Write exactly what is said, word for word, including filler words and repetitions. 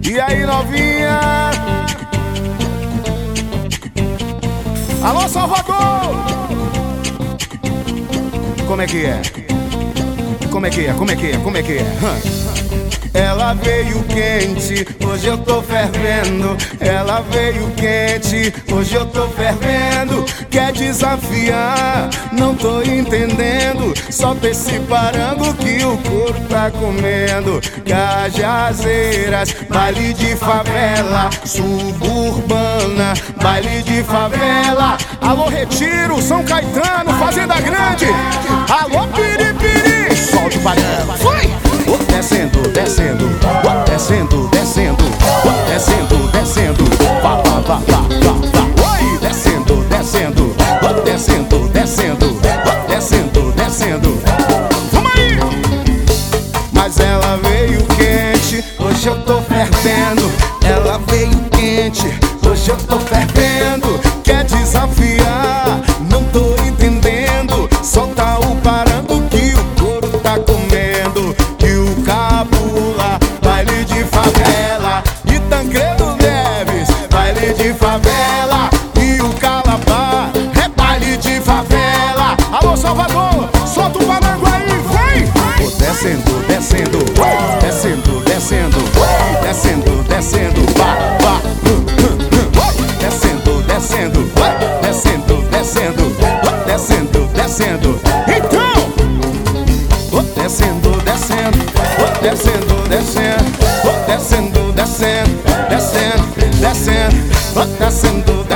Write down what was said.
E aí, novinha? Alô, Salvador! Como é que é? Como é que é? Como é que é? Como é que é? Hum. Ela veio quente, hoje eu tô fervendo. Ela veio quente, hoje eu tô fervendo. Quer desafiar? Não tô entendendo. Solta esse parango que o couro tá comendo. Cajazeiras, baile de favela, suburbana, baile de favela. Alô, Retiro, São Caetano, Fazenda Grande. Alô, Piripiri, solta o parango. Foi! Descendo, descendo, descendo, descendo, descendo, descendo, vá, vá, vá, vá, vá. Oi, descendo, descendo, descendo, descendo, descendo, descendo. Vamos aí! Mas ela veio quente, hoje eu tô fervendo. Ela veio quente, hoje eu tô fervendo. Quer desafiar? Não tô entendendo. Solta o parango que o couro tá comendo. Cabula, baile de favela. E Tancredo Neves, baile de favela. E o Calabar é baile de favela. Alô, Salvador, solta o parango aí, vem! Vou descendo, descendo, descendo, descendo, descendo, descendo, vá, vá, descendo, descendo, descendo, descendo, descendo, descendo. Então, vou descendo, descendo, descendo, descendo, descendo, descendo, descendo, descendo, descendo.